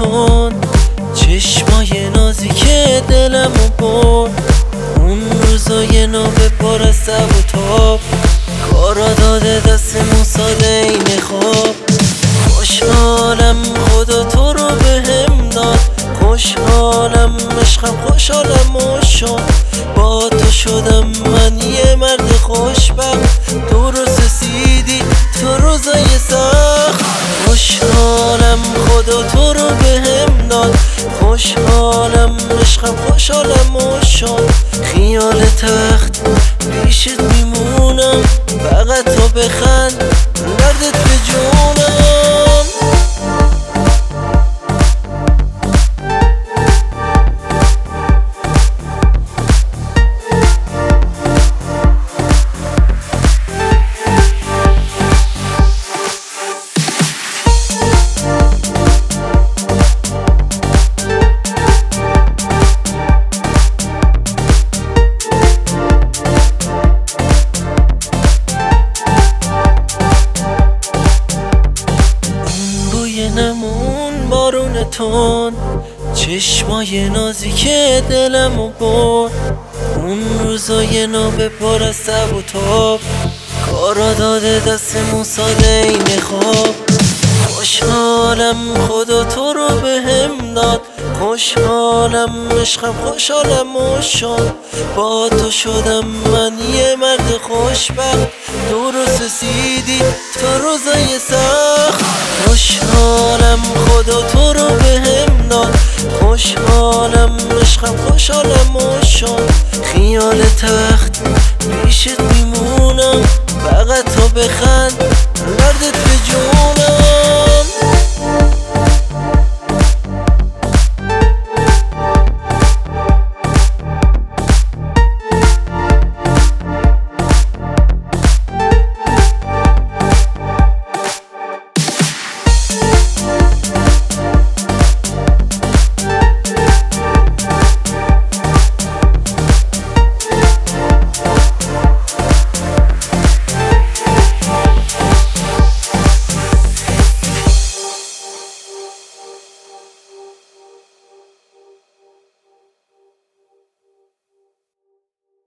تند، چشمای نازی که دلمو برد. اون روزای نابه پر از تب و تاب، کارا داده دستمون ساده این خواب. خوشحالم خدا تو رو بهم داد، خوشحالم عشقم، خوشحالم و شد با تو شدم من یه مرد خوشبخت. درست رسیدی تو روزای سخت. خوشحالم خدا تو رو بهم داد، خوشحالم عشقم، خوشحالم و شد. خیال تخت پیشت میمونم، فقط تو بخند دردت به جونم. نمون بارون تند، چشمای نازی که دلمو برد. اون روزای نابه پر از تب و تاب، کارا داده دستمون ساده این خواب. خوشحالم خدا تو رو بهم داد، خوشحالم عشقم، خوشحالم و شد با تو شدم من یه مرد خوشبخت. درست رسیدی تو روزای سخت. خوشحالم خدا تو رو بهم داد، خوشحالم عشقم، خوشحالم و شد. خیال تخت پیشت میمونم، فقط تو بخند